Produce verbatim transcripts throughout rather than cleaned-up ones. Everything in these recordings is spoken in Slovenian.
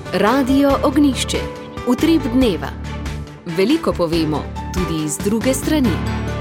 Radio Ognjišče. Utrip dneva. Veliko povemo, tudi iz druge strani.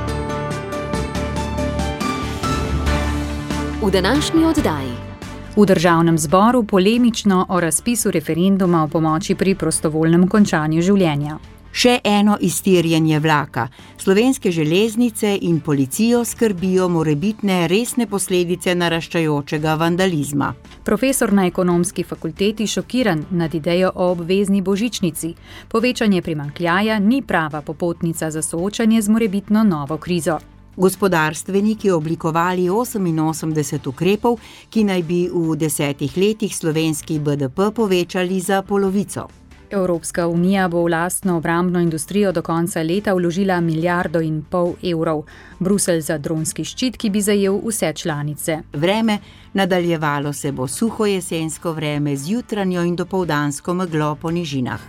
V današnji oddaji. V državnem zboru polemično o razpisu referenduma o pomoči pri prostovoljnem končanju življenja. Še eno iztirjenje vlaka. Slovenske železnice in policijo skrbijo morebitne resne posledice naraščajočega vandalizma. Profesor na ekonomski fakulteti šokiran nad idejo o obvezni božičnici. Povečanje primanjkljaja ni prava popotnica za soočanje z morebitno novo krizo. Gospodarstveniki oblikovali oseminosemdeset ukrepov, ki naj bi v desetih letih slovenski B D P povečali za polovico. Evropska unija bo v lastno obrambno industrijo do konca leta vložila milijardo in pol evrov. Bruselj za dronski ščit, ki bi zajel vse članice. Vreme, nadaljevalo se bo suho jesensko vreme z jutranjo in dopoldansko meglo po nižinah.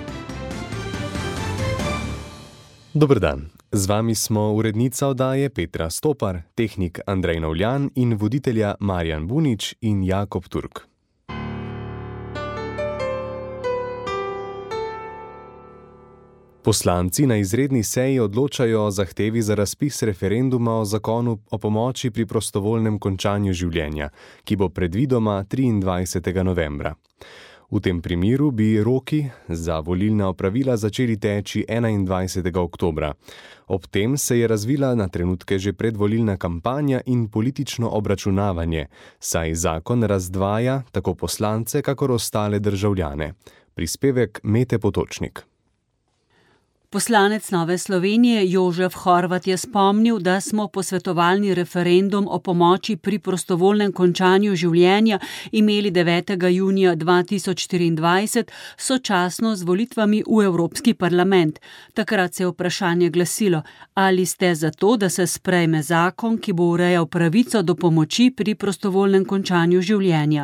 Dober dan. Z vami smo urednica oddaje Petra Stopar, tehnik Andrej Novljan in voditelja Marjan Bunič in Jakob Turk. Poslanci na izredni seji odločajo o zahtevi za razpis referenduma o zakonu o pomoči pri prostovoljnem končanju življenja, ki bo predvidoma triindvajsetega novembra. V tem primeru bi roki za volilna opravila začeli teči enaindvajsetega oktobra. Ob tem se je razvila na trenutke že predvolilna kampanja in politično obračunavanje, saj zakon razdvaja tako poslance, kakor ostale državljane. Prispevek Mete Potočnik. Poslanec Nove Slovenije Jožef Horvat je spomnil, da smo posvetovalni referendum o pomoči pri prostovoljnem končanju življenja imeli devetega junija dva tisoč štiriindvajset, sočasno z volitvami v Evropski parlament. Takrat se je vprašanje glasilo, ali ste za to, da se sprejme zakon, ki bo urejal pravico do pomoči pri prostovoljnem končanju življenja.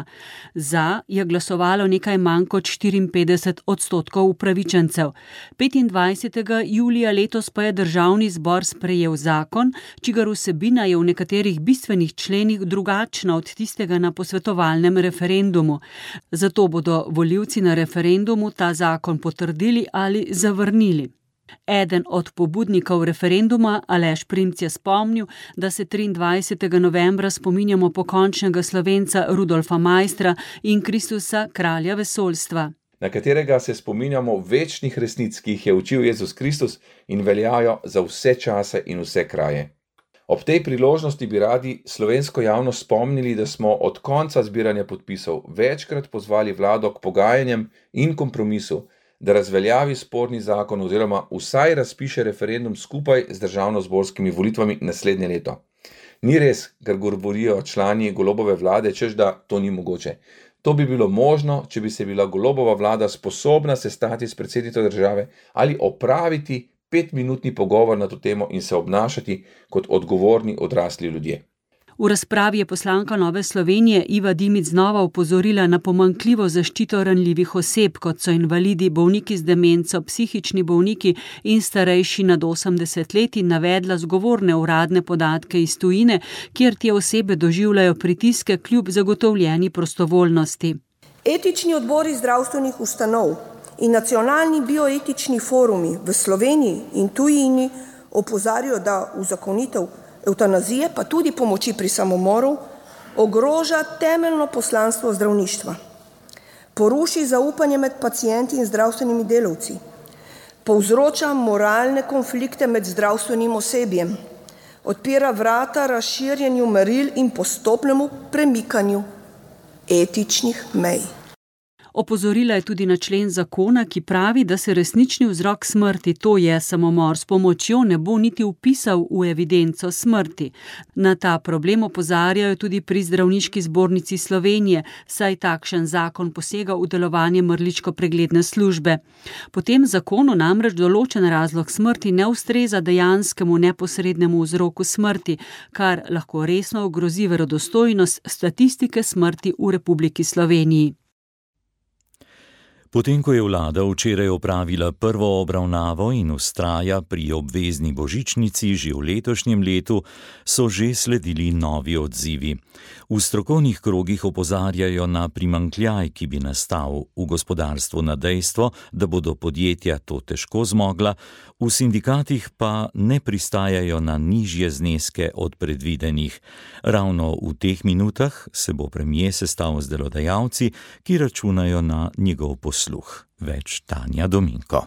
Za je glasovalo nekaj manj kot štiriinpetdeset odstotkov upravičencev. petindvajsetega julija letos pa je državni zbor sprejel zakon, čigar vsebina je v nekaterih bistvenih členih drugačna od tistega na posvetovalnem referendumu. Zato bodo volivci na referendumu ta zakon potrdili ali zavrnili. Eden od pobudnikov referenduma, Aleš Primc, je spomnil, da se triindvajsetega novembra spominjamo pokončnega Slovenca Rudolfa Maistra in Kristusa, kralja vesoljstva, na katerega se spominjamo večnih resnic, ki jih je učil Jezus Kristus in veljajo za vse čase in vse kraje. Ob tej priložnosti bi radi slovensko javnost spomnili, da smo od konca zbiranja podpisov večkrat pozvali vlado k pogajanjem in kompromisu, da razveljavi sporni zakon oziroma vsaj razpiše referendum skupaj z državnozborskimi volitvami naslednje leto. Ni res, kar govorijo člani Golobove vlade, češ da to ni mogoče. To bi bilo možno, če bi se bila Golobova vlada sposobna sestati s predsednico države ali opraviti petminutni pogovor na to temo in se obnašati kot odgovorni odrasli ljudje. V razpravi je poslanka Nove Slovenije Iva Dimic znova opozorila na pomanjkljivo zaščito ranljivih oseb, kot so invalidi, bolniki z demenco, psihični bolniki in starejši nad osemdeset let, in navedla zgovorne uradne podatke iz tujine, kjer te osebe doživljajo pritiske kljub zagotovljeni prostovoljnosti. Etični odbori zdravstvenih ustanov in nacionalni bioetični forumi v Sloveniji in tujini opozarjajo, da uzakonitev evtanazije, pa tudi pomoči pri samomoru, ogroža temeljno poslanstvo zdravništva. Poruši zaupanje med pacienti in zdravstvenimi delavci. Povzroča moralne konflikte med zdravstvenim osebjem. Odpira vrata razširjenju meril in postopnemu premikanju etičnih mej. Opozorila je tudi na člen zakona, ki pravi, da se resnični vzrok smrti, to je samomor s pomočjo, ne bo niti vpisal v evidenco smrti. Na ta problem opozarjajo tudi pri Zdravniški zbornici Slovenije, saj takšen zakon posega v delovanje mrliško-pregledne službe. Po tem zakonu namreč določen razlog smrti ne ustreza dejanskemu neposrednemu vzroku smrti, kar lahko resno ogrozi verodostojnost statistike smrti v Republiki Sloveniji. Potem, ko je vlada včeraj opravila prvo obravnavo in vztraja pri obvezni božičnici že v letošnjem letu, so že sledili novi odzivi. V strokovnih krogih opozarjajo na primanjkljaj, ki bi nastal v gospodarstvu, na dejstvo, da bodo podjetja to težko zmogla, v sindikatih pa ne pristajajo na nižje zneske od predvidenih. Ravno v teh minutah se bo premier sestal z delodajalci, ki računajo na njegov posluh. Več Tanja Dominko.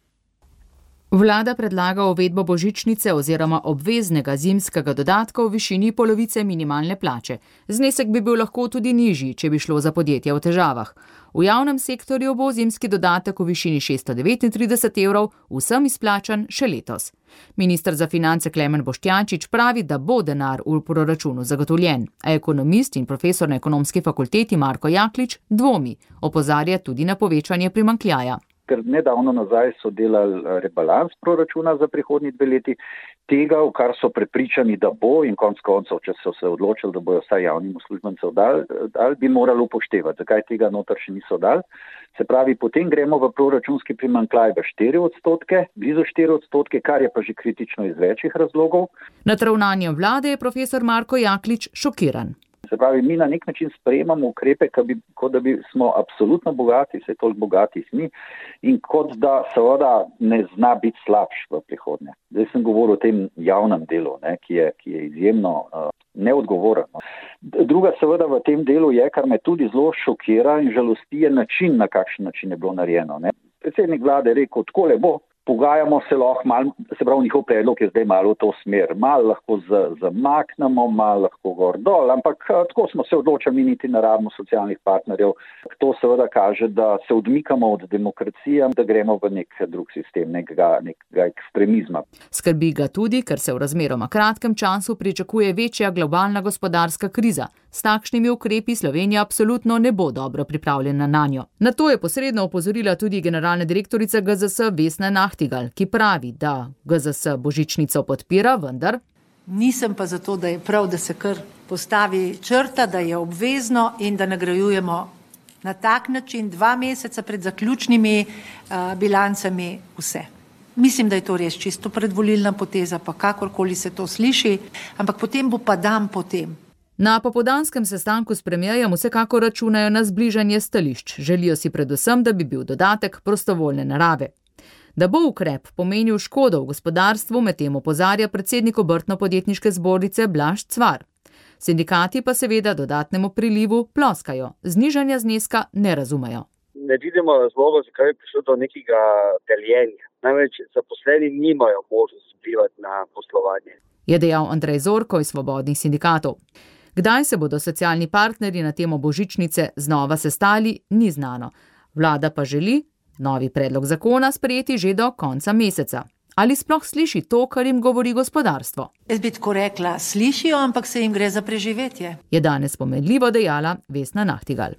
Vlada predlaga uvedbo božičnice oziroma obveznega zimskega dodatka v višini polovice minimalne plače. Znesek bi bil lahko tudi nižji, če bi šlo za podjetja v težavah. V javnem sektorju bo zimski dodatek v višini šeststo devetintrideset evrov vsem izplačan še letos. Minister za finance Klemen Boštjančič pravi, da bo denar v proračunu zagotovljen, a ekonomist in profesor na ekonomski fakulteti Marko Jaklič dvomi, opozarja tudi na povečanje primanjkljaja. Ker nedavno nazaj so delali rebalans proračuna za prihodnji dve leti, tega, v kar so prepričani, da bo in konec koncev, če so se odločili, da bojo vsaj javnim uslužbencem dali, dal, bi morali upoštevati. Zakaj tega noter še niso dali? Se pravi, potem gremo v proračunski primanjkljaj v štiri odstotke, blizu štiri odstotke, kar je pa že kritično iz večjih razlogov. Nad ravnanjem vlade je profesor Marko Jaklič šokiran. Se pravi, mi na nek način sprejemamo ukrepe, bi, kot da bi smo absolutno bogati, se toliko bogatih ni, in kot da seveda ne zna biti slabš v prihodnje. Zdaj sem govoril o tem javnem delu, ne, ki, je, ki je izjemno uh, neodgovoren. Druga seveda v tem delu je, kar me tudi zelo šokira in žalosti, je način, na kakšen način je bilo narejeno. Ne. Predsednik vlade je rekel, takole bo. Pogajamo se lahko, mal, se pravi, njihov predlog je zdaj malo v to smer. Malo lahko zamaknemo, malo lahko gor dol, ampak tako smo se odločili, mi niti ne rabimo socialnih partnerjev. To seveda kaže, da se odmikamo od demokracije, da gremo v nek drug sistem, nekega, nekega ekstremizma. Skrbi ga tudi, ker se v razmeroma kratkem času pričakuje večja globalna gospodarska kriza. S takšnimi ukrepi Slovenija absolutno ne bo dobro pripravljena na njo. Na to je posredno opozorila tudi generalna direktorica G Z S Vesna Nahtigal, ki pravi, da G Z S božičnico podpira, vendar nisem pa zato, da je prav, da se kar postavi črta, da je obvezno in da nagrajujemo na tak način dva meseca pred zaključnimi uh, bilancami vse. Mislim, da je to res čisto predvolilna poteza, pa kakorkoli se to sliši, ampak potem bo pa dan potem. Na popoldanskem sestanku s premierjem vsekakor računajo na zbližanje stališč. Želijo si predvsem, da bi bil dodatek prostovoljne narave. Da bo ukrep pomenil škodo v gospodarstvu, medtem opozarja predsednik Obrtno-podjetniške zbornice Blaž Cvar. Sindikati pa seveda dodatnemu prilivu ploskajo, znižanja zneska ne razumejo. Ne vidimo razloga, zakaj je prišlo do nekega deljenja. Namreč zaposleni nimajo možnosti vplivati na poslovanje. Je dejal Andrej Zorko iz Svobodnih sindikatov. Kdaj se bodo socialni partnerji na temo božičnice znova sestali, ni znano. Vlada pa želi novi predlog zakona sprejeti že do konca meseca. Ali sploh sliši to, kar jim govori gospodarstvo? Jaz bi tako rekla, slišijo, ampak se jim gre za preživetje. Je danes pomedljivo dejala Vesna Nahtigal.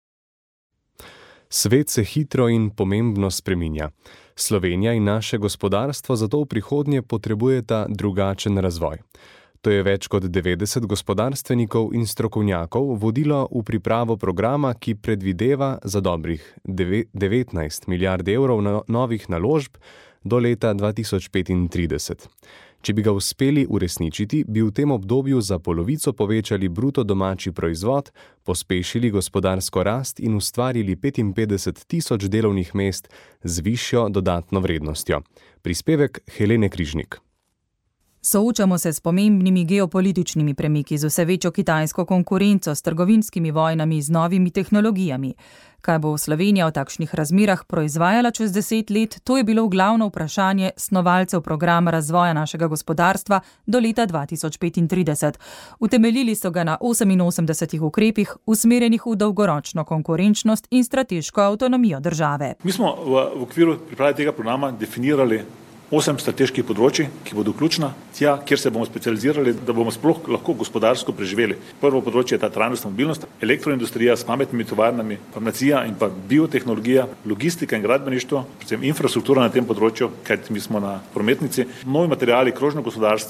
Svet se hitro in pomembno spreminja. Slovenija in naše gospodarstvo zato v prihodnje potrebujeta drugačen razvoj. To je več kot devetdeset gospodarstvenikov in strokovnjakov vodilo v pripravo programa, ki predvideva za dobrih devetnajst milijard evrov novih naložb do leta dva tisoč petintrideset. Če bi ga uspeli uresničiti, bi v tem obdobju za polovico povečali bruto domači proizvod, pospešili gospodarsko rast in ustvarili petinpetdeset tisoč delovnih mest z višjo dodatno vrednostjo. Prispevek Helene Križnik. Soočamo se s pomembnimi geopolitičnimi premiki, z vse večjo kitajsko konkurenco, s trgovinskimi vojnami, z novimi tehnologijami. Kaj bo Slovenija v takšnih razmerah proizvajala čez deset let, to je bilo glavno vprašanje snovalcev programa razvoja našega gospodarstva do leta dva tisoč petintrideset. Utemeljili so ga na oseminosemdesetih ukrepih, usmerjenih v dolgoročno konkurenčnost in strateško avtonomijo države. Mi smo v, v okviru priprave tega programa definirali osem strateških področij, ki bodo ključna, tja, kjer se bomo specializirali, da bomo sploh lahko gospodarsko preživeli. Prvo področje je ta trajnostna mobilnost, elektroindustrija s pametnimi tovarnami, farmacija in pa biotehnologija, logistika in gradbeništvo, predvsem infrastruktura na tem področju, kajti mi smo na prometnici, novi materiali, krožno gospodarstvo,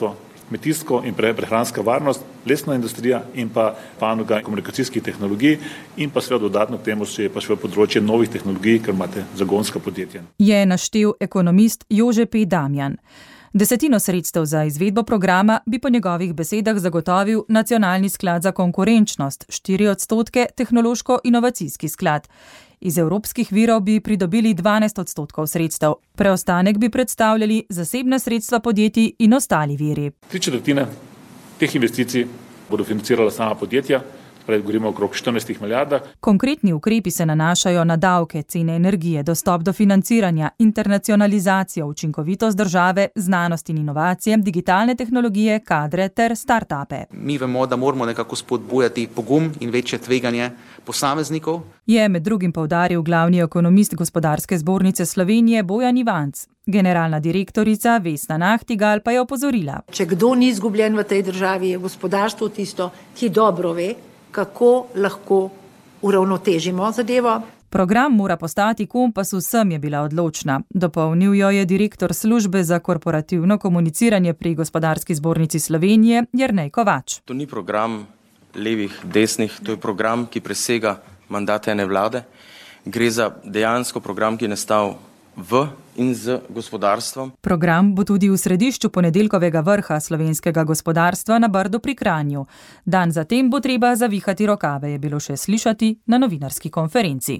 kmetijsko in prehranska varnost, lesna industrija in pa panoga komunikacijskih tehnologij in pa seveda dodatno k temu še pa še področje novih tehnologij, ker imate zagonska podjetja. Je naštel ekonomist Jože P. Damjan. Desetino sredstev za izvedbo programa bi po njegovih besedah zagotovil Nacionalni sklad za konkurenčnost, štiri odstotke tehnološko-inovacijski sklad. Iz evropskih virov bi pridobili dvanajst odstotkov sredstev, preostanek bi predstavljali zasebne sredstva podjetij in ostali viri. Tri četrtine teh investicij bodo financirala sama podjetja, prej govorimo okrog štirinajst milijardah. Konkretni ukrepi se nanašajo na davke, cene energije, dostop do financiranja, internacionalizacijo, učinkovitost države, znanost in inovacije, digitalne tehnologije, kadre ter start-upe. Mi vemo, da moramo nekako spodbujati pogum in večje tveganje posameznikov. Je med drugim poudaril glavni ekonomist Gospodarske zbornice Slovenije Bojan Ivanc. Generalna direktorica Vesna Nahtigal pa je opozorila. Če kdo ni izgubljen v tej državi, je gospodarstvo tisto, ki dobro ve, kako lahko uravnotežimo zadevo. Program mora postati kompas vsem, je bila odločna. Dopolnil jo je direktor službe za korporativno komuniciranje pri Gospodarski zbornici Slovenije Jernej Kovač. To ni program levih, desnih, to je program, ki presega mandate ene vlade. Gre za dejansko program, ki je nastal v in z gospodarstvom. Program bo tudi v središču ponedeljkovega vrha slovenskega gospodarstva na Brdu pri Kranju. Dan zatem bo treba zavihati rokave, je bilo še slišati na novinarski konferenci.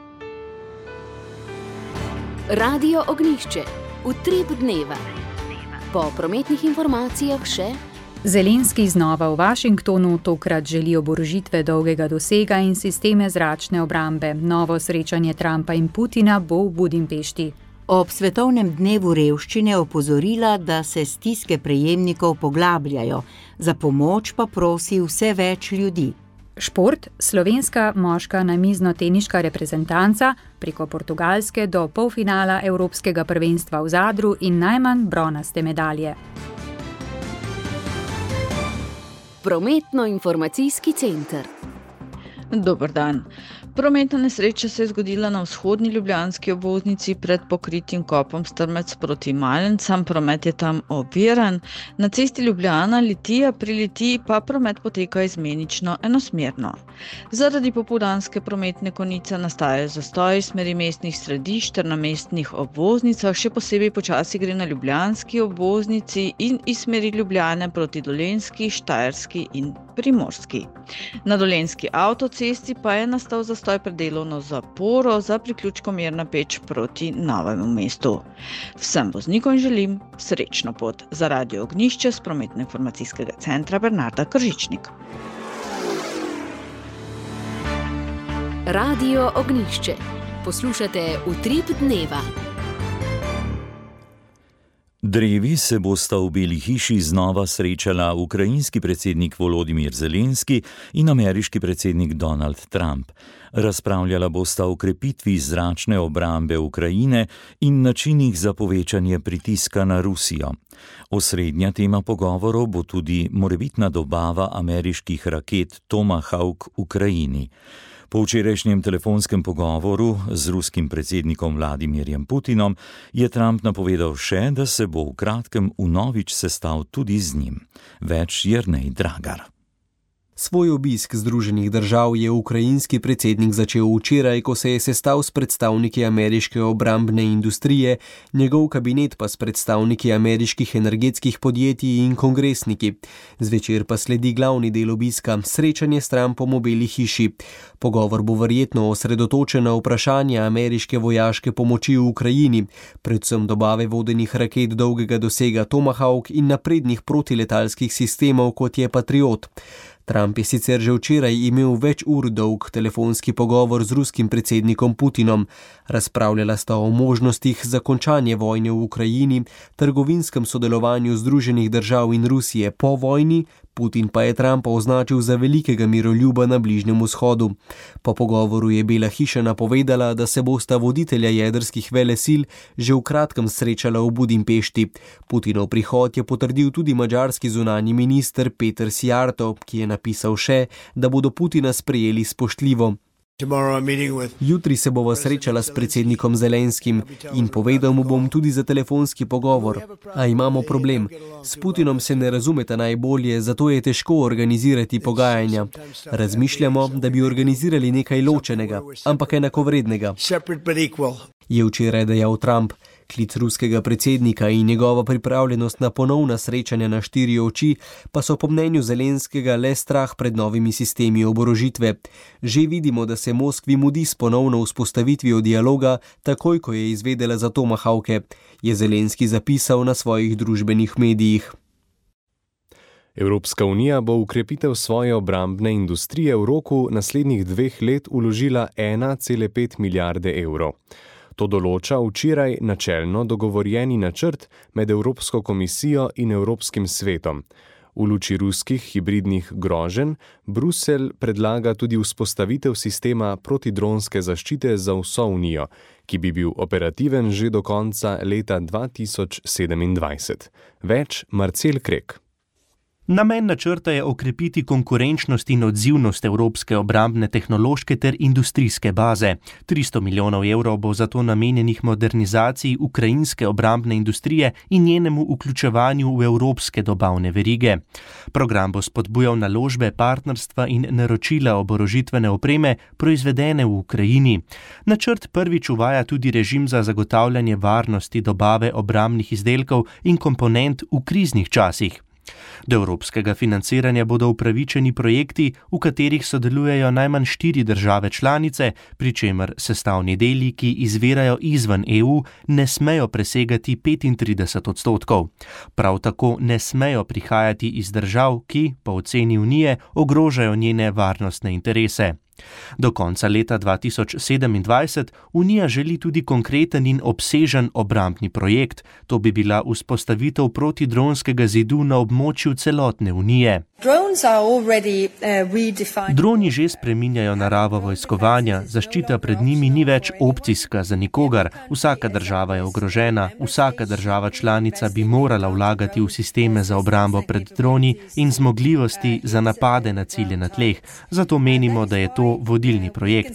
Radio Ognjišče. Utrip dneva. Po prometnih informacijah še... Zelenski znova v Washingtonu tokrat želi oborožitve dolgega dosega in sisteme zračne obrambe. Novo srečanje Trumpa in Putina bo v Budimpešti. Ob svetovnem dnevu revščine opozorila, da se stiske prejemnikov poglabljajo. Za pomoč pa prosi vse več ljudi. Šport, slovenska moška namizno-teniška reprezentanca preko Portugalske do polfinala Evropskega prvenstva v Zadru in najmanj bronaste medalje. Prometno-informacijski center. Dober dan. Prometna nesreča se je zgodila na vzhodni ljubljanski obvoznici pred pokritim kopom Strmec proti Malencam. Promet je tam oviran. Na cesti Ljubljana-Litija pri Litiji pa promet poteka izmenično enosmerno. Zaradi popoldanske prometne konice nastajajo zastoji smeri mestnih središč ter na mestnih obvoznicah, še posebej počasi gre na ljubljanski obvoznici in iz smeri Ljubljane proti Dolenjski, Štajerski in Primorski. Na Dolenjski avtocesti pa je nastal zastoj pred delovno zaporo za priključkom Mirna Peč proti Novemu mestu. Vsem voznikom želim srečno pot. Za Radio Ognjišče s prometno-informacijskega centra Bernarda Kržičnik. Radio Ognjišče. Poslušate Utrip dneva. Drevi se bosta v Beli hiši znova srečala ukrajinski predsednik Volodimir Zelenski in ameriški predsednik Donald Trump. Razpravljala bosta o krepitvi zračne obrambe Ukrajine in načinih za povečanje pritiska na Rusijo. Osrednja tema pogovorov bo tudi morebitna dobava ameriških raket Tomahawk Ukrajini. Po včerajšnjem telefonskem pogovoru z ruskim predsednikom Vladimirjem Putinom je Trump napovedal še, da se bo v kratkem vnovič sestal tudi z njim. Več Jernej Dragar. Svoj obisk Združenih držav je ukrajinski predsednik začel včeraj, ko se je sestal s predstavniki ameriške obrambne industrije, njegov kabinet pa s predstavniki ameriških energetskih podjetij in kongresniki. Zvečer pa sledi glavni del obiska, srečanje s Trumpom v Beli hiši. Pogovor bo verjetno osredotočen na vprašanje ameriške vojaške pomoči v Ukrajini, predvsem dobave vodenih raket dolgega dosega Tomahawk in naprednih protiletalskih sistemov, kot je Patriot. Trump je sicer že včeraj imel več ur dolg telefonski pogovor z ruskim predsednikom Putinom. Razpravljala sta o možnostih za končanje vojne v Ukrajini, trgovinskem sodelovanju Združenih držav in Rusije po vojni, Putin pa je Trumpa označil za velikega miroljuba na Bližnjem vzhodu. Po pogovoru je Bela hiša napovedala, da se bosta voditelja jedrskih velesil že v kratkem srečala v Budimpešti. Putinov prihod je potrdil tudi madžarski zunanji minister Peter Szijjártó, ki je napisal še, da bodo Putina sprejeli spoštljivo. Jutri se bova srečala s predsednikom Zelenskim in povedal mu bom tudi za telefonski pogovor. A imamo problem. S Putinom se ne razumeta najbolje, zato je težko organizirati pogajanja. Razmišljamo, da bi organizirali nekaj ločenega, ampak enakovrednega. Je včeraj dejal Trump. Klic ruskega predsednika in njegova pripravljenost na ponovna srečanja na štiri oči pa so po mnenju Zelenskega le strah pred novimi sistemi oborožitve. Že vidimo, da se Moskvi mudi s ponovno vzpostavitvijo dialoga, takoj ko je izvedela za tomahawke, je Zelenski zapisal na svojih družbenih medijih. Evropska unija bo v krepitev svoje obrambne industrije v roku naslednjih dveh let vložila ena cela pet milijarde evrov. To določa včeraj načelno dogovorjeni načrt med Evropsko komisijo in Evropskim svetom. V luči ruskih hibridnih groženj Bruselj predlaga tudi vzpostavitev sistema protidronske zaščite za vso unijo, ki bi bil operativen že do konca leta dva tisoč sedemindvajset. Več Marcel Krek. Namen načrta je okrepiti konkurenčnost in odzivnost evropske obrambne tehnološke ter industrijske baze. tristo milijonov evrov bo zato namenjenih modernizaciji ukrajinske obrambne industrije in njenemu vključevanju v evropske dobavne verige. Program bo spodbujal naložbe, partnerstva in naročila oborožitvene opreme, proizvedene v Ukrajini. Načrt prvič uvaja tudi režim za zagotavljanje varnosti dobave obrambnih izdelkov in komponent v kriznih časih. Do evropskega financiranja bodo upravičeni projekti, v katerih sodelujejo najmanj štiri države članice, pri čemer sestavni deli, ki izvirajo izven E U, ne smejo presegati petintrideset odstotkov. Prav tako ne smejo prihajati iz držav, ki, po oceni Unije, ogrožajo njene varnostne interese. Do konca leta dva tisoč sedemindvajset Unija želi tudi konkreten in obsežen obrambni projekt. To bi bila vzpostavitev protidronskega zidu na območju celotne Unije. Droni že spreminjajo naravo vojskovanja, zaščita pred njimi ni več opcijska za nikogar. Vsaka država je ogrožena, vsaka država članica bi morala vlagati v sisteme za obrambo pred droni in zmogljivosti za napade na cilje na tleh. Zato menimo, da je to vodilni projekt.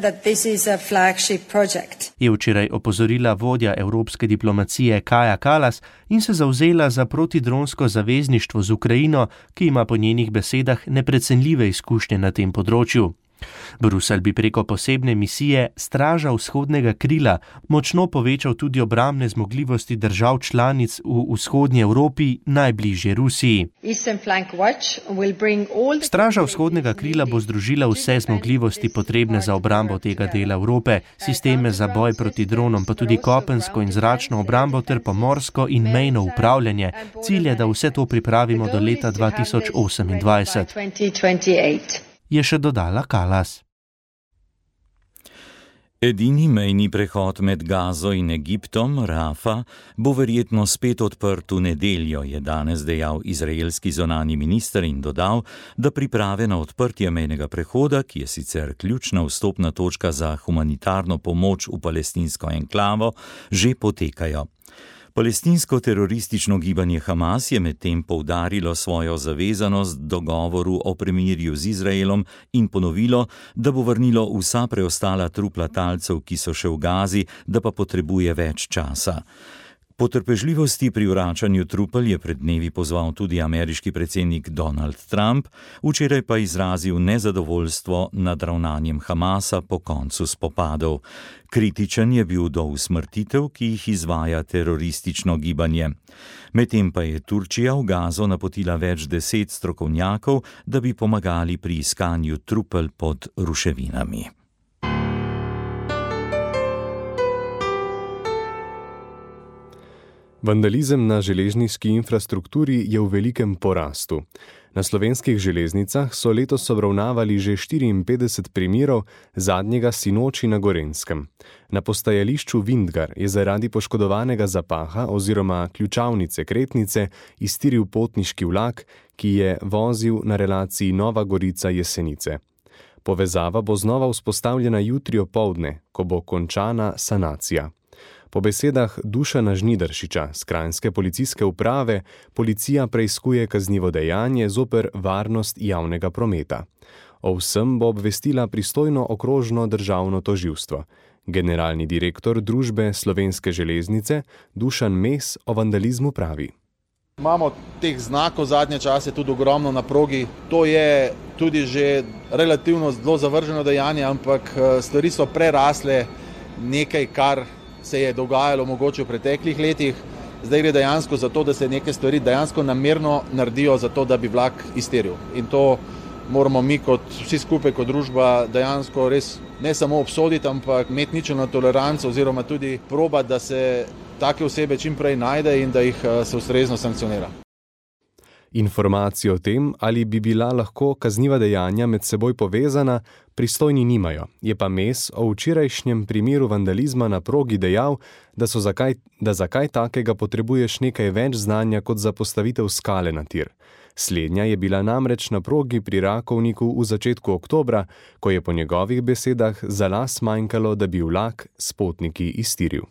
Je včeraj opozorila vodja evropske diplomacije Kaja Kallas in se zavzela za protidronsko zavezništvo z Ukrajino, ki ima po njenih besedah neprecenljive izkušnje na tem področju. Bruselj bi preko posebne misije Straža vzhodnega krila močno povečal tudi obrambne zmogljivosti držav članic v vzhodnji Evropi, najbližje Rusiji. Straža vzhodnega krila bo združila vse zmogljivosti potrebne za obrambo tega dela Evrope, sisteme za boj proti dronom, pa tudi kopensko in zračno obrambo ter pomorsko in mejno upravljanje. Cilj je, da vse to pripravimo do leta dva tisoč osemindvajset. Je še dodala Kallas. Edini mejni prehod med Gazo in Egiptom, Rafa, bo verjetno spet odprt v nedeljo, je danes dejal izraelski zunanji minister in dodal, da priprave na odprtje mejnega prehoda, ki je sicer ključna vstopna točka za humanitarno pomoč v palestinsko enklavo, že potekajo. Palestinsko teroristično gibanje Hamas je medtem poudarilo svojo zavezanost dogovoru o premirju z Izraelom in ponovilo, da bo vrnilo vsa preostala trupla talcev, ki so še v Gazi, da pa potrebuje več časa. Potrpežljivosti pri vračanju trupel je pred dnevi pozval tudi ameriški predsednik Donald Trump, včeraj pa izrazil nezadovoljstvo nad ravnanjem Hamasa po koncu spopadov. Kritičen je bil do usmrtitev, ki jih izvaja teroristično gibanje. Medtem pa je Turčija v Gazo napotila več deset strokovnjakov, da bi pomagali pri iskanju trupel pod ruševinami. Vandalizem na železniški infrastrukturi je v velikem porastu. Na slovenskih železnicah so letos obravnavali že štiriinpetdeset primerov, zadnjega sinoči na Gorenjskem. Na postajališču Vintgar je zaradi poškodovanega zapaha oziroma ključavnice kretnice iztiril potniški vlak, ki je vozil na relaciji Nova Gorica-Jesenice. Povezava bo znova vzpostavljena jutri opoldne, ko bo končana sanacija. Po besedah Dušana Žnidaršiča z kranjske policijske uprave, policija preiskuje kaznivo dejanje zoper varnost javnega prometa. O vsem bo obvestila pristojno okrožno državno tožilstvo. Generalni direktor družbe Slovenske železnice Dušan Mes o vandalizmu pravi. Imamo teh znakov zadnje čase tudi ogromno na progi. To je tudi že relativno zelo zavrženo dejanje, ampak stvari so prerasle nekaj, kar se je dogajalo mogoče v preteklih letih. Zdaj gre dejansko za to, da se neke stvari dejansko namerno naredijo za to, da bi vlak iztiril. In to moramo mi kot vsi skupaj kot družba dejansko res ne samo obsoditi, ampak imeti ničelno toleranco oziroma tudi probati, da se take osebe čim prej najde in da jih se ustrezno sankcionira. Informacije o tem, ali bi bila lahko kazniva dejanja med seboj povezana, pristojni nimajo. Je pa Mes o včerajšnjem primeru vandalizma na progi dejal, da, so zakaj, da zakaj takega potrebuješ nekaj več znanja kot za postavitev skale na tir. Slednja je bila namreč na progi pri Rakovniku v začetku oktobra, ko je po njegovih besedah za las manjkalo, da bi vlak s potniki iztiril.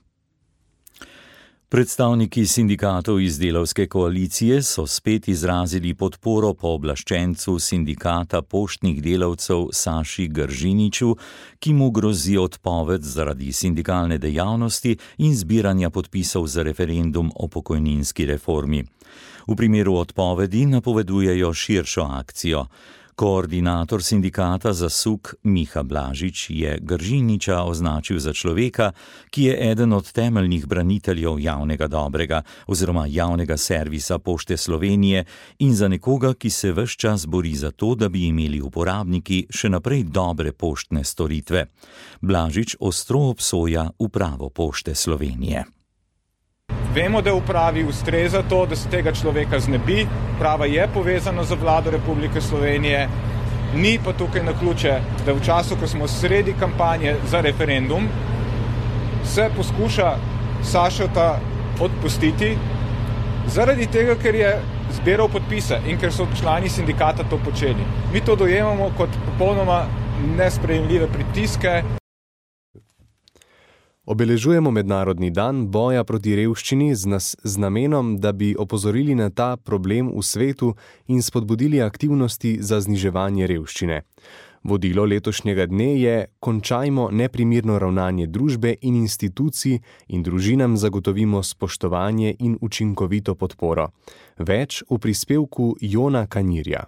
Predstavniki sindikatov iz delavske koalicije so spet izrazili podporo pooblaščencu sindikata poštnih delavcev Saši Gržiniču, ki mu grozi odpoved zaradi sindikalne dejavnosti in zbiranja podpisov za referendum o pokojninski reformi. V primeru odpovedi napovedujejo širšo akcijo. Koordinator sindikata za S U K Miha Blažič je Gržiniča označil za človeka, ki je eden od temeljnih braniteljev javnega dobrega oziroma javnega servisa Pošte Slovenije in za nekoga, ki se ves čas bori za to, da bi imeli uporabniki še naprej dobre poštne storitve. Blažič ostro obsoja upravo Pošte Slovenije. Vemo, da upravi ustreza to, da se tega človeka znebi. Uprava je povezana z vlado Republike Slovenije. Ni pa tukaj naključje, da v času, ko smo sredi kampanje za referendum, se poskuša Sašota odpustiti zaradi tega, ker je zbiral podpise in ker so člani sindikata to počeli. Mi to dojemamo kot popolnoma nesprejemljive pritiske. Obeležujemo mednarodni dan boja proti revščini z, nas, z namenom, da bi opozorili na ta problem v svetu in spodbudili aktivnosti za zniževanje revščine. Vodilo letošnjega dne je Končajmo neprimerno ravnanje družbe in institucij in družinam zagotovimo spoštovanje in učinkovito podporo. Več v prispevku Jona Kanirja.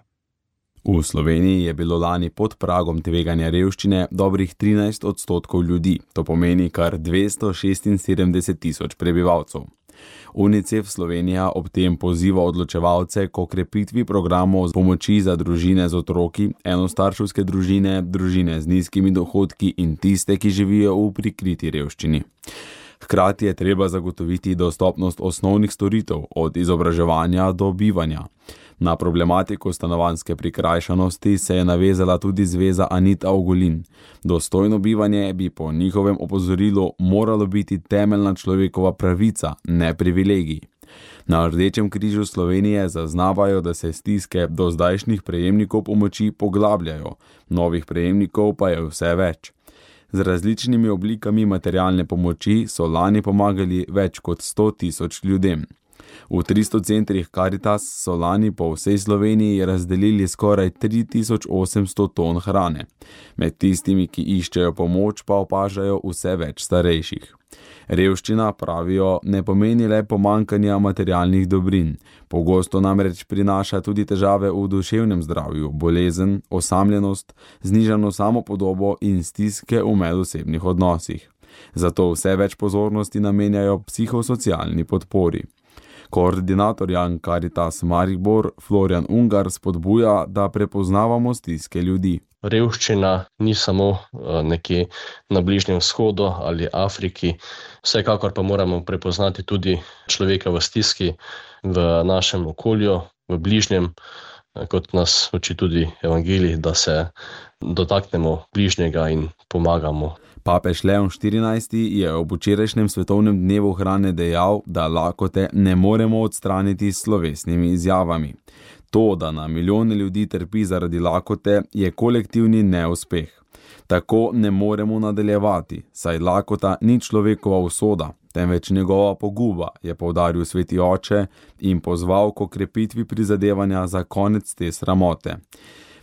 V Sloveniji je bilo lani pod pragom tveganja revščine dobrih trinajst odstotkov ljudi, to pomeni kar dvesto šestinsedemdeset tisoč prebivalcev. UNICEF Slovenija ob tem poziva odločevalce k okrepitvi programov pomoči za družine z otroki, enostarševske družine, družine z nizkimi dohodki in tiste, ki živijo v prikriti revščini. Hkrati je treba zagotoviti dostopnost osnovnih storitev, od izobraževanja do bivanja. Na problematiko stanovanjske prikrajšanosti se je navezala tudi zveza Anita Ogulin. Dostojno bivanje bi po njihovem opozorilu moralo biti temeljna človekova pravica, ne privilegij. Na Rdečem križu Slovenije zaznavajo, da se stiske do zdajšnjih prejemnikov pomoči poglabljajo, novih prejemnikov pa je vse več. Z različnimi oblikami materialne pomoči so lani pomagali več kot sto tisoč ljudem. V tristo centrih Karitas so lani po vsej Sloveniji razdelili skoraj tri tisoč osemsto ton hrane. Med tistimi, ki iščejo pomoč, pa opažajo vse več starejših. Revščina, pravijo, ne pomeni le pomanjkanja materialnih dobrin. Pogosto namreč prinaša tudi težave v duševnem zdravju, bolezen, osamljenost, znižano samopodobo in stiske v medosebnih odnosih. Zato vse več pozornosti namenjajo psihosocialni podpori. Koordinator Jan Karitas Maribor Florjan Ungar spodbuja, da prepoznavamo stiske ljudi. Revščina ni samo nekje na Bližnjem vzhodu ali Afriki, vsekakor pa moramo prepoznati tudi človeka v stiski v našem okolju, v bližnjem, kot nas uči tudi evangelij, da se dotaknemo bližnjega in pomagamo. Papež Leon štirinajsti je ob včerajšnjem svetovnem dnevu hrane dejal, da lakote ne moremo odstraniti s slovesnimi izjavami. To, da na milijone ljudi trpi zaradi lakote, je kolektivni neuspeh. Tako ne moremo nadaljevati, saj lakota ni človekova usoda, temveč njegova poguba, je poudaril sveti oče in pozval k okrepitvi prizadevanja za konec te sramote.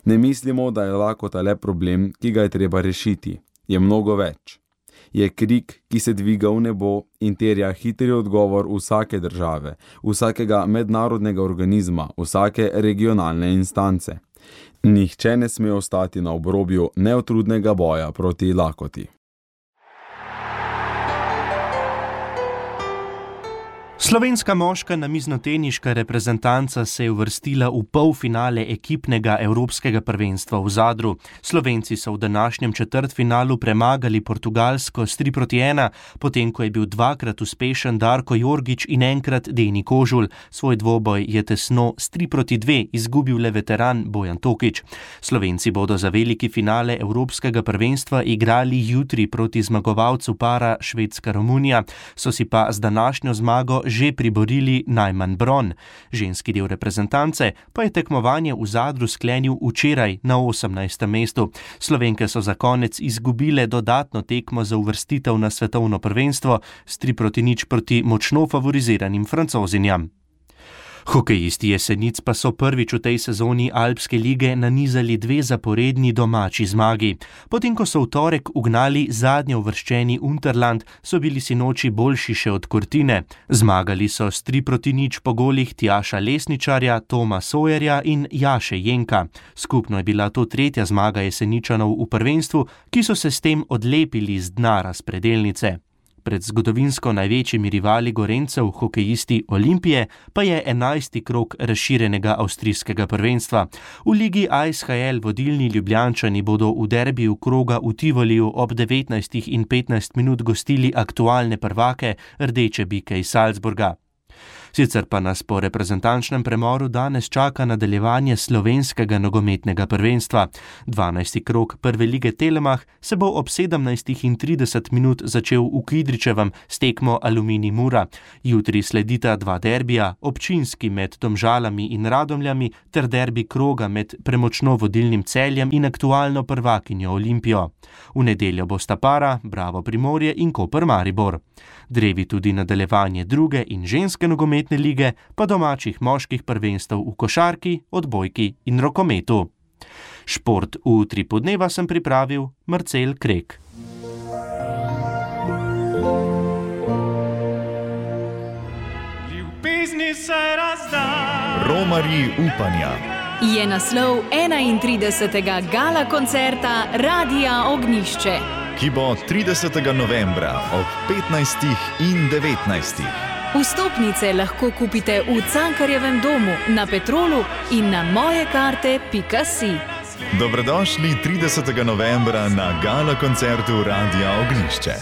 Ne mislimo, da je lakota le problem, ki ga je treba rešiti. Je mnogo več. Je krik, ki se dviga v nebo in terja hitri odgovor vsake države, vsakega mednarodnega organizma, vsake regionalne instance. Nihče ne sme ostati na obrobju neutrudnega boja proti lakoti. Slovenska moška namiznoteniška reprezentanca se je uvrstila v polfinale ekipnega evropskega prvenstva v Zadru. Slovenci so v današnjem četrtfinalu premagali Portugalsko s tri proti ena, potem ko je bil dvakrat uspešen Darko Jorgič in enkrat Deni Kožul. Svoj dvoboj je tesno s tri proti dve izgubil le veteran Bojan Tokič. Slovenci bodo za veliki finale evropskega prvenstva igrali jutri proti zmagovalcu para Švedska-Romunija, so si pa z današnjo zmago že priborili najmanj bron. Ženski del reprezentance pa je tekmovanje v Zadru sklenil včeraj na osemnajstem mestu. Slovenke so za konec izgubile dodatno tekmo za uvrstitev na svetovno prvenstvo s tri proti nič proti močno favoriziranim Francozinjam. Hokejisti Jesenic pa so prvič v tej sezoni Alpske lige nanizali dve zaporedni domači zmagi. Potem, ko so v torek ugnali zadnje uvrščeni Unterland, so bili sinoči boljši še od Cortine. Zmagali so s tri proti nič po golih Tjaša Lesničarja, Toma Sawyerja in Jaše Jenka. Skupno je bila to tretja zmaga Jeseničanov v prvenstvu, ki so se s tem odlepili z dna razpredelnice. Pred zgodovinsko največjimi rivali Gorencev, hokejisti Olimpije, pa je enajsti krog razširjenega avstrijskega prvenstva. V ligi A S H L vodilni Ljubljančani bodo v derbiju kroga v Tivoliju ob devetnajstih in petnajst minut gostili aktualne prvake Rdeče bike iz Salzburga. Sicer pa nas po reprezentančnem premoru danes čaka nadaljevanje slovenskega nogometnega prvenstva. dvanajsti krog prve lige Telemach se bo ob sedemnajstih in trideset minut začel v Kidričevem s tekmo Aluminij Mura. Jutri sledita dva derbija, občinski med Domžalami in Radomljami ter derbi kroga med premočno vodilnim Celjem in aktualno prvakinjo Olimpijo. V nedeljo bosta para Bravo Primorje in Koper Maribor. Drevi tudi nadaljevanje druge in ženske nogometne lige, pa domačih moških prvenstev v košarki, odbojki in rokometu. Šport v utripu dneva sem pripravil Marcel Krek. Ljubezni se razda. Romarji upanja. Je naslov enaintridesetega gala koncerta Radia Ognjišče, ki bo tridesetega novembra ob petnajstih in devetnajstih. Vstopnice lahko kupite v Cankarjevem domu, na Petrolu in na mojekarte pika si. Dobrodošli tridesetega novembra na gala koncertu Radia Ognjišče.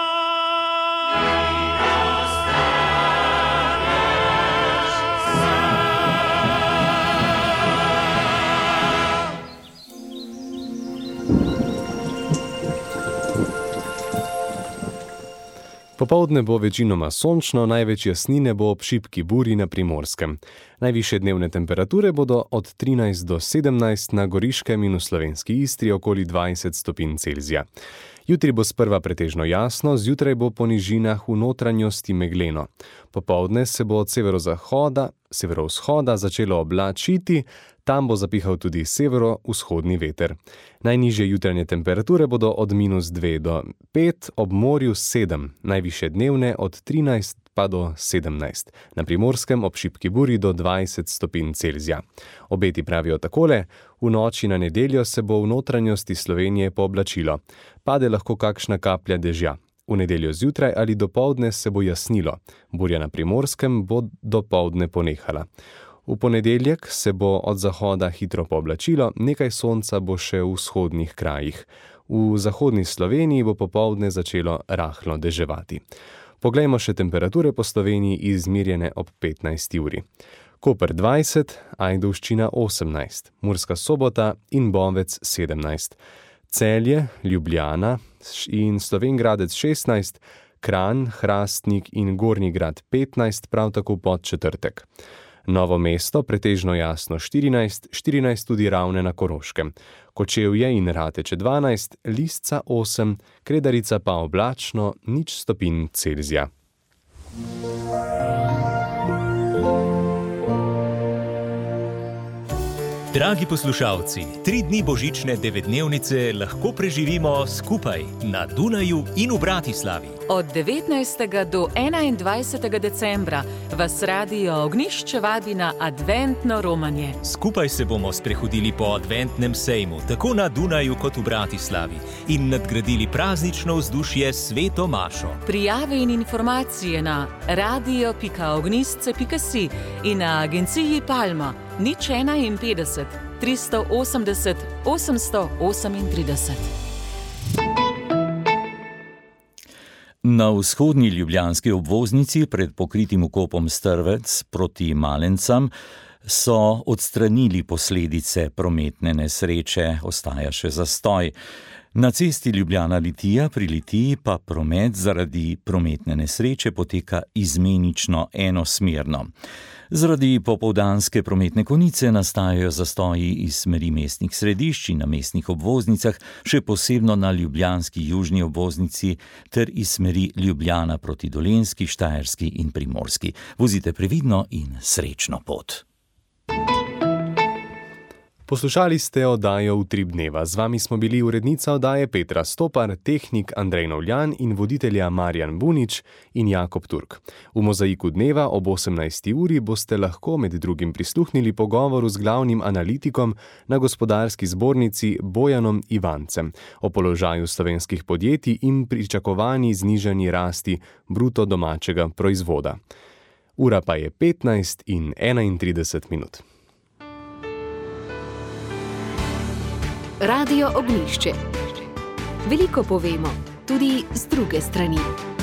Popoldne bo večinoma sončno, največ jasnine bo ob šibki burji na Primorskem. Najvišje dnevne temperature bodo od trinajst do sedemnajst, na Goriškem in v slovenski Istri okoli dvajset stopinj Celzija. Jutri bo sprva pretežno jasno, zjutraj bo po nižinah v notranjosti megleno. Popoldne se bo od severozahoda, severovzhoda začelo oblačiti, tam bo zapihal tudi severovzhodni veter. Najnižje jutranje temperature bodo od minus dve do pet, ob morju sedem, najvišje dnevne od trinajst pa do sedemnajst. Na Primorskem ob šibki burji do dvajset stopinj Celzija. Obeti pravijo takole: v noči na nedeljo se bo v notranjosti Slovenije pooblačilo. Pade lahko kakšna kaplja dežja. V nedeljo zjutraj ali dopoldne se bo jasnilo. Burja na Primorskem bo dopoldne ponehala. V ponedeljek se bo od zahoda hitro pooblačilo, nekaj sonca bo še v vzhodnih krajih. V zahodni Sloveniji bo popoldne začelo rahlo deževati. Poglejmo še temperature po Sloveniji izmerjene ob petnajsti uri. Koper dvajset, Ajdovščina osemnajst, Murska Sobota in Bovec sedemnajst, Celje, Ljubljana in Slovenj Gradec šestnajst, Kranj, Hrastnik in Gornji Grad petnajst, prav tako pod četrtek. Novo mesto pretežno jasno štirinajst, štirinajst tudi Ravne na Koroškem. Kočevje in Rateče dvanajst, Lisca osem, Kredarica pa oblačno nič stopinj Celzija. Dragi poslušalci, tri dni božične devetdnevnice lahko preživimo skupaj na Dunaju in v Bratislavi. Od devetnajstega do enaindvajsetega decembra vas Radio Ognišče vabi na adventno romanje. Skupaj se bomo sprehodili po adventnem sejmu, tako na Dunaju kot v Bratislavi, in nadgradili praznično vzdušje s Sveto mašo. Prijave in informacije na radio pika ognisce pika si in na agenciji Palma nič enainpetdeset, tristo osemdeset, osemsto osemintrideset. Na vzhodni ljubljanski obvoznici pred pokritim vkopom Strvec proti Malencam so odstranili posledice prometne nesreče, ostaja še zastoj. Na cesti Ljubljana-Litija pri Litiji pa promet zaradi prometne nesreče poteka izmenično enosmerno. Zaradi popoldanske prometne konice nastajajo zastoji iz smeri mestnih središč in na mestnih obvoznicah, še posebno na ljubljanski južni obvoznici ter iz smeri Ljubljana proti Dolenjski, Štajerski in Primorski. Vozite previdno in srečno pot. Poslušali ste oddajo Utrip dneva. Z vami smo bili urednica oddaje Petra Stopar, tehnik Andrej Novljan in voditelja Marjan Bunič in Jakob Turk. V Mozaiku dneva ob osemnajsti uri boste lahko med drugim prisluhnili pogovoru z glavnim analitikom na Gospodarski zbornici Bojanom Ivancem o položaju slovenskih podjetij in pričakovani znižani rasti bruto domačega proizvoda. Ura pa je petnajst in enaintrideset minut. Radio Ognišče. Veliko povemo, tudi z druge strani.